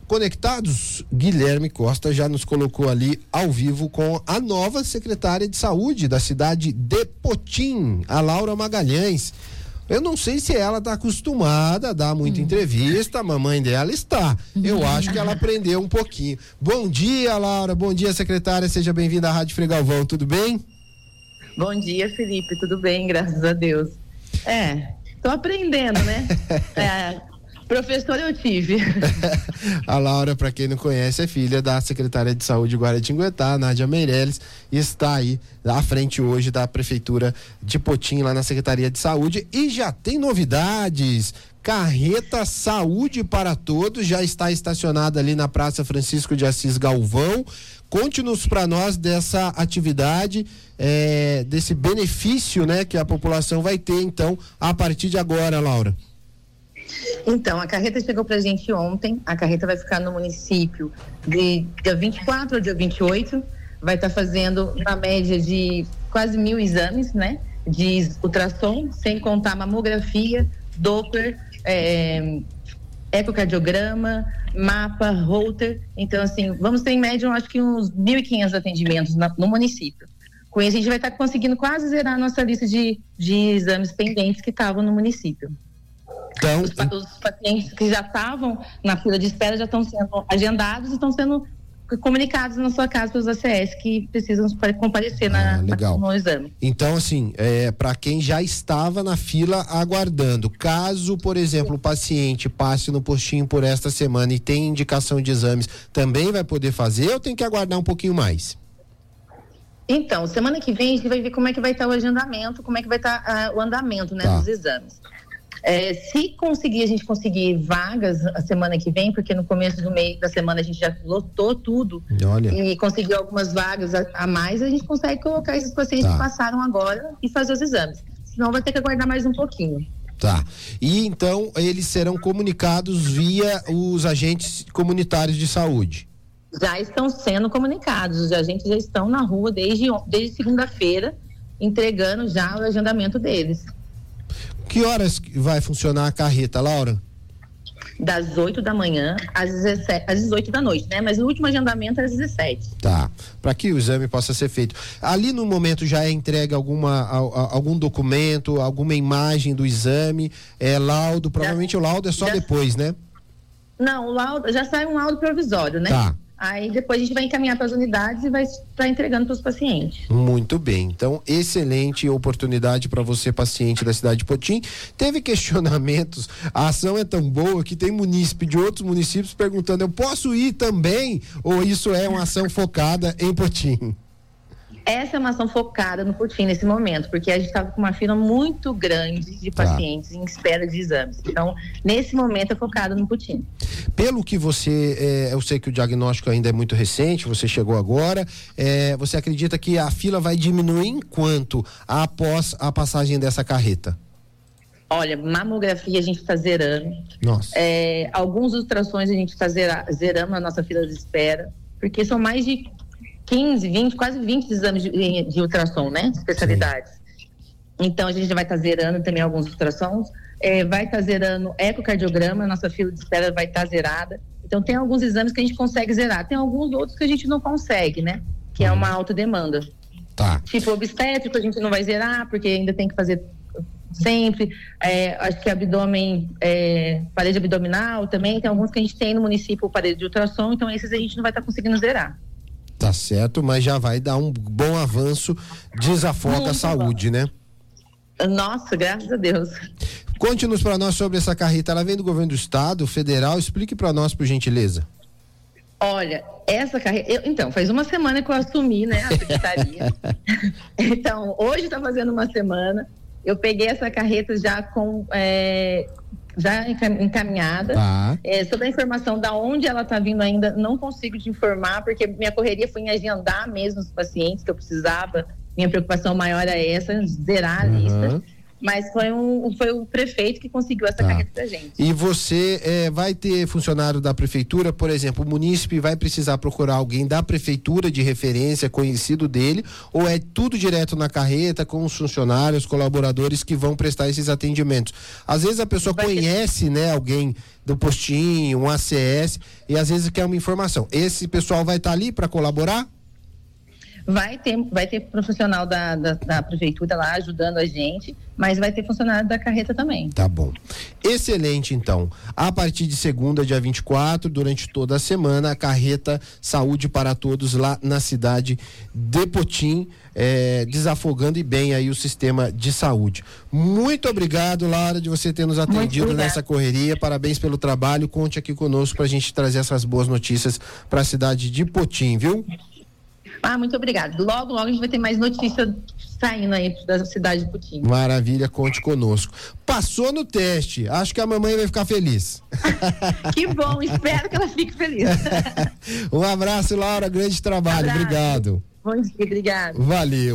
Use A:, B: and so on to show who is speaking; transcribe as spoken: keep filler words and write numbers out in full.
A: conectados, Guilherme Costa já nos colocou ali ao vivo com a nova secretária de saúde da cidade de Potim, a Laura Magalhães. Eu não sei se ela está acostumada a dar muita hum. entrevista, a mamãe dela está. Eu acho que ela aprendeu um pouquinho. Bom dia, Laura, bom dia, secretária, seja bem-vinda à Rádio Frei Galvão, tudo bem?
B: Bom dia, Felipe, tudo bem, graças a Deus. É, tô aprendendo, né? É, professor eu tive.
A: A Laura, para quem não conhece, é filha da secretária de saúde de Guaratinguetá, Nádia Meirelles, e está aí à frente hoje da prefeitura de Potim, lá na Secretaria de Saúde, e já tem novidades. Carreta Saúde para Todos já está estacionada ali na Praça Francisco de Assis Galvão. Conte-nos para nós dessa atividade, é, desse benefício, né, que a população vai ter, então, a partir de agora, Laura.
B: Então, a carreta chegou pra gente ontem, a carreta vai ficar no município de dia vinte e quatro ao dia vinte e oito, vai estar tá fazendo uma média de quase mil exames, né? De ultrassom, sem contar mamografia, Doppler, é, ecocardiograma, mapa, Holter. Então, assim, vamos ter em média, eu acho que uns mil e quinhentos atendimentos na, no município. Com isso, a gente vai estar tá conseguindo quase zerar a nossa lista de, de exames pendentes que estavam no município. Então, os, os pacientes que já estavam na fila de espera já estão sendo agendados e estão sendo comunicados na sua casa pelos A C S que precisam comparecer na,
A: ah, legal.
B: na, no exame.
A: Então, assim, é, para quem já estava na fila aguardando, caso, por exemplo, o paciente passe no postinho por esta semana e tem indicação de exames, também vai poder fazer ou tem que aguardar um pouquinho mais?
B: Então, semana que vem a gente vai ver como é que vai estar o agendamento, como é que vai estar uh, o andamento, né, tá. dos exames. É, se conseguir, a gente conseguir vagas a semana que vem, porque no começo do mês da semana a gente já lotou tudo.
A: Olha.
B: E conseguiu algumas vagas a, a mais, a gente consegue colocar esses pacientes tá. que passaram agora e fazer os exames. Senão vai ter que aguardar mais um pouquinho.
A: Tá. E então eles serão comunicados via os agentes comunitários de saúde?
B: Já estão sendo comunicados, os agentes já estão na rua desde, desde segunda-feira, entregando já o agendamento deles.
A: Que horas vai funcionar a carreta, Laura?
B: Das oito da manhã às, dezessete, às dezoito da noite, né? Mas o último agendamento é às dezessete.
A: Tá, para que o exame possa ser feito. Ali no momento já é entregue alguma, a, a, algum documento, alguma imagem do exame, é laudo, provavelmente já, o laudo é só já, depois, né?
B: Não, o laudo, já sai um laudo provisório, né?
A: Tá.
B: Aí depois a gente vai encaminhar para as unidades e vai estar entregando para os pacientes.
A: Muito bem, então excelente oportunidade para você, paciente da cidade de Potim. Teve questionamentos, a ação é tão boa que tem munícipe de outros municípios perguntando, eu posso ir também? Ou isso é uma ação focada em Potim?
B: Essa é uma ação focada no Potim nesse momento, porque a gente estava com uma fila muito grande de pacientes ah. em espera de exames. Então, nesse momento é focado no Potim. Pelo
A: que você, é, eu sei que o diagnóstico ainda é muito recente, você chegou agora, é, você acredita que a fila vai diminuir em quanto após a passagem dessa carreta?
B: Olha, mamografia a gente está zerando.
A: Nossa.
B: É, alguns ultrassons a gente está zera, zerando a nossa fila de espera, porque são mais de quinze, vinte, quase vinte exames de, de ultrassom, né? Especialidades. Sim. Então, a gente vai estar tá zerando também alguns ultrassons, é, vai estar tá zerando ecocardiograma, nossa fila de espera vai estar tá zerada. Então, tem alguns exames que a gente consegue zerar, tem alguns outros que a gente não consegue, né? Que hum. é uma alta demanda.
A: Tá.
B: Tipo, obstétrico a gente não vai zerar, porque ainda tem que fazer sempre, é, acho que abdômen, é, parede abdominal também, tem alguns que a gente tem no município, parede de ultrassom, então esses a gente não vai estar tá conseguindo zerar.
A: Tá certo, mas já vai dar um bom avanço, desafoga a saúde, né?
B: Nossa, graças a Deus.
A: Conte-nos para nós sobre essa carreta, ela vem do governo do estado, federal, explique para nós, por gentileza.
B: Olha, essa carreta, eu, então, faz uma semana que eu assumi, né, a secretaria. Então, hoje está fazendo uma semana, eu peguei essa carreta já com... É, já encaminhada.
A: Tá.
B: É, sobre a informação da onde ela está vindo ainda, não consigo te informar, porque minha correria foi em agendar mesmo os pacientes que eu precisava. Minha preocupação maior é essa, zerar a uhum. lista. mas foi, um, foi o prefeito que conseguiu essa
A: tá.
B: carreta pra gente.
A: E você é, vai ter funcionário da prefeitura, por exemplo, o munícipe vai precisar procurar alguém da prefeitura de referência, conhecido dele, ou é tudo direto na carreta com os funcionários, colaboradores que vão prestar esses atendimentos? Às vezes a pessoa vai conhece, ter... né, alguém do postinho, um A C S, e às vezes quer uma informação. Esse pessoal vai estar tá ali para colaborar?
B: Vai ter, vai ter profissional da, da, da prefeitura lá ajudando a gente, mas vai ter funcionário da carreta também.
A: Tá bom. Excelente, então. A partir de segunda, dia vinte e quatro, durante toda a semana, a carreta Saúde para Todos lá na cidade de Potim, é, desafogando e bem aí o sistema de saúde. Muito obrigado, Laura, de você ter nos atendido nessa correria. Parabéns pelo trabalho. Conte aqui conosco para a gente trazer essas boas notícias para a cidade de Potim, viu?
B: Ah, muito obrigada. Logo, logo a gente vai ter mais notícias saindo aí da cidade de Potim.
A: Maravilha, conte conosco. Passou no teste, acho que a mamãe vai ficar feliz.
B: Que bom, espero que ela fique feliz.
A: Um abraço, Laura, grande trabalho, abraço. Obrigado.
B: Bom dia, obrigado.
A: Valeu.